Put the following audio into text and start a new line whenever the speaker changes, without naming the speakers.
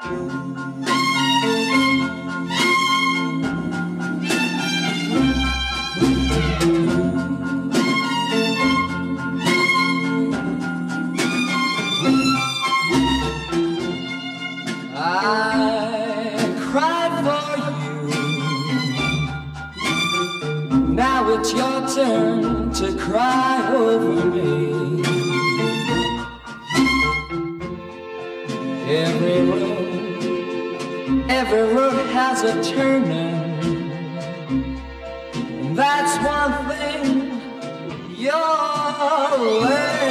I cried for you. Now it's your turn to cry over me. Every road has a turning. That's one thing you're aware.